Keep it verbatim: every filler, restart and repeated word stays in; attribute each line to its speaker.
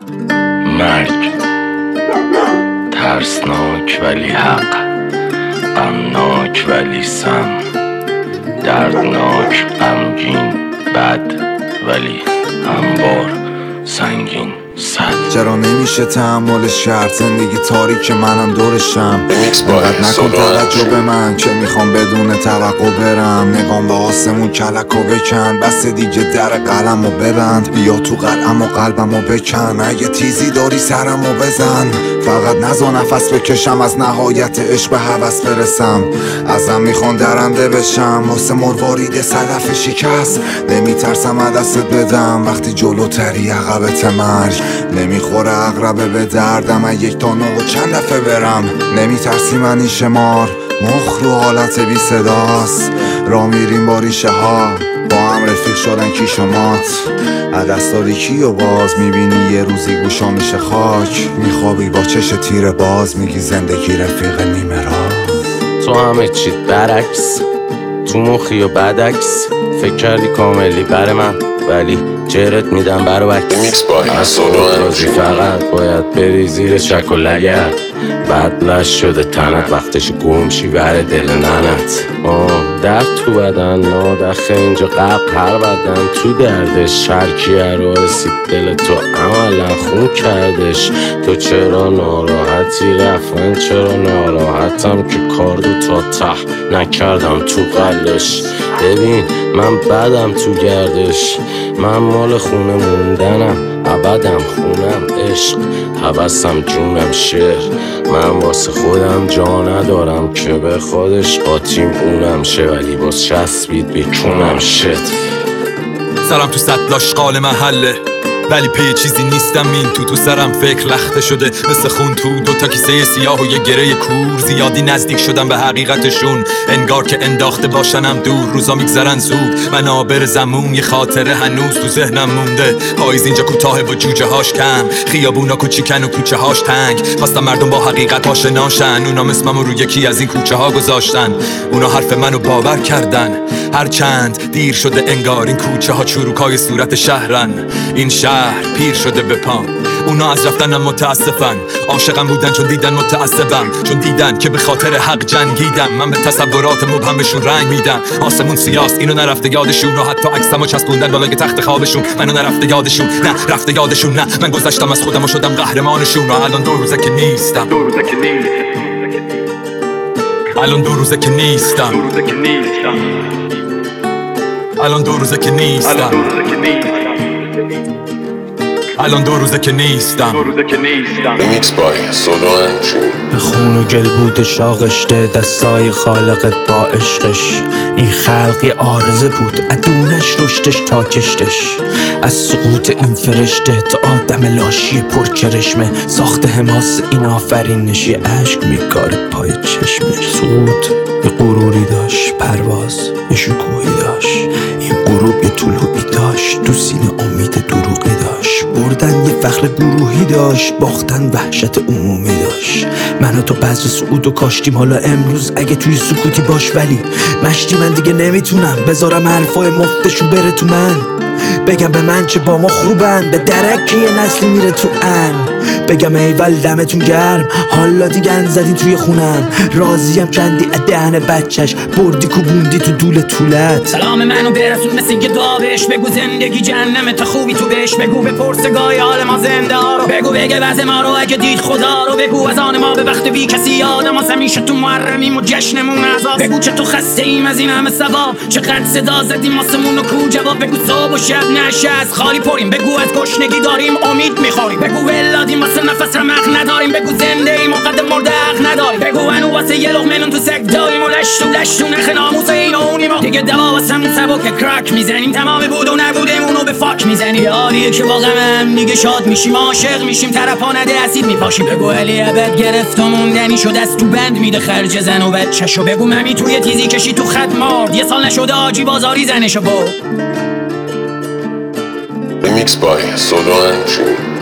Speaker 1: مرگ ترسناک ولی حق، غمناک ولی سم، دردناک غمگین بد ولی هموار سنگین صد.
Speaker 2: چرا نمیشه تحملش کرد؟ زندگی تاریک منم دورشم. انقدر نکن توجه به من که میخوام بدون توقع برم. نگام به آسمون کلکو بکن، بس دیگه در قلمو ببند. بیا تو قلم و قلبمو بکن، اگه تیزی داری سرمو بزن. فقط نزا نفس بکشم، از نهایت عشق به هوس برسم. ازم میخوان درنده بشم واسه مروارید صدف شکست. نمیترسم دستت بدم وقتی جلوتری عقبت مرگ. نمیخوره عقربه به دردم، از یک تا نه چند دفعه برم. نمیترسی منی شمار، مخ رو حالت بی صداست. را میریم با ریشه ها، با هم رفیق شدن کی شمات. عدستاری کی و باز میبینی یه روزی گوشا میشه خاک. میخوابی با چش تیر باز، میگی زندگی رفیق نیمه راست.
Speaker 1: تو همه چیت برعکس، تو مخی و بدعکس. فکر کردی کاملی بر من ولی جرت میدم برو بکس. از رازی فقط باید بری زیر شک و لگت. بدلش شده تنت، وقتش گمشی بر دل ننت. آه درد تو بدن نادخه اینجا قبل هر بدن تو دردش. شرکیه رو رسید دل تو عملا خون کردش. تو چرا ناراحتی رفت؟ من چرا ناراحتم که کاردو تا ته نکردم تو قلش. ببین من بدم تو گردش، من مال خونه موندنم، ابدم خونم عشق، حوثم جونم شعر. من واسه خودم جا ندارم که به خودش قاطیم اونم شه، ولی باز چسبید بیکونم شد.
Speaker 3: سرم تو سطل آشغال محله ولی پی چیزی نیستم. این تو تو سرم فکر لخته شده مثل خون تو دوتا کیسه سیاه و یه گره کور. زیادی نزدیک شدم به حقیقتشون، انگار که انداخته باشنم دور. روزا میگذرن زود، من آبر زمون، یه خاطره هنوز تو ذهنم مونده. پاییز اینجا کوتاه و جوجه هاش کم، خیابونا کوچیکن و کوچه هاش تنگ. خواستم مردم با حقیقت آشناشن، اونا اسممو رو یکی از این کوچه ها گذاشتن. اونا حرف منو باور کردن، هر چند دیر شده انگار این کوچه ها چروکای صورت شهرن. این شهر پیر شده به پام، اونا از رفتنم متاسفن. عاشقم بودن چون دیدن متعصبم، چون دیدن که به خاطر حق جنگیدم. من به تصورات مبهمشون رنگ میدم. آسمون سیاست اینو نرفته یادشون، و حتی عکسمو چسبوندن بالای تخت خوابشون. منو نرفته یادشون، نه رفته یادشون، نه من گذشتم از خودم و شدم قهرمانشون. و الان دو روزه که نیستم، الان دو روزه که نیستم، الان دو روزه که نیستم، الان دو روزه که نیستم.
Speaker 4: ریمیکس بای سولو انجون.
Speaker 5: به خون و گل بود شاغشته دستای خالقت با عشقش. این خلقی عارضه بود ادونش رشتش تا کشتش. از سقوط این فرشته تا آدم لاشی پرچرشمه. ساخت حماس این آفرینش یه عشق میکاره پای چشمش. سقوط یه غروری داشت، پرواز یه شکوهی داشت. این غروب یه طلوعی داشت، تو سینه امید دروغی داشت. بردن یه فخر گروهی داشت، باختن وحشت عمومی داشت. من و تو بذر سعود و کاشتیم، حالا امروز اگه توی سکوتی باش. ولی مشتی من دیگه نمیتونم بذارم حرفای مفتشون بره تو من. بگم به من چه با ما خوبن، به درک که یه نسلی میره تو ان. بگم ایول دمتون گرم، حالا دیگه ان زدی توی خونم. راضیم کندی دهن بچهش، بردی کوبوندی تو دول طولت.
Speaker 6: سلام منو برسون مثل یه دعا بهش بگو زندگی جهنمت خوبی تو بهش بگو. به پرسگاه حال ما زنده ها رو بگو، بگه وضع ما رو اگه دید خدا رو بگو. از آن ما به وقت بی کسی یادم از همیشه تو محرمیم و جشنمون عذاب. بگو چه تو خسته ایم از این همه ثواب، چقدر صدا زدیم واسمون و کو جواب. بگو صبح و شب نشه از خالی پریم، بگو از گشنگی داریم امید میخوریم. بگو ولادیم واسه نفس رمق نداریم، بگو زنده ایم و قد مرده حق نداریم. بگو انو واسه یه لقمه تو سگ داریم و لشتو لشتو نخ ناموس این و اونیم. دیگه دوا واسمون سبک کراک میزنیم، تمام بود و نبودیم اونو به فاک میزنیم. یاریه که با غمم دیگه شاد میشیم، عاشق میشیم، طرفا نده اسید میپاشیم. بگو علی ابد گرفت و موندنی شد، از تو بند میده خرج زن و بچه‌شو. بگو ممی توی تیزی کشی تو خط مرد، یه سال نشده آجی بازاری زنشو. با
Speaker 4: ریمیکس بای سولو انجون.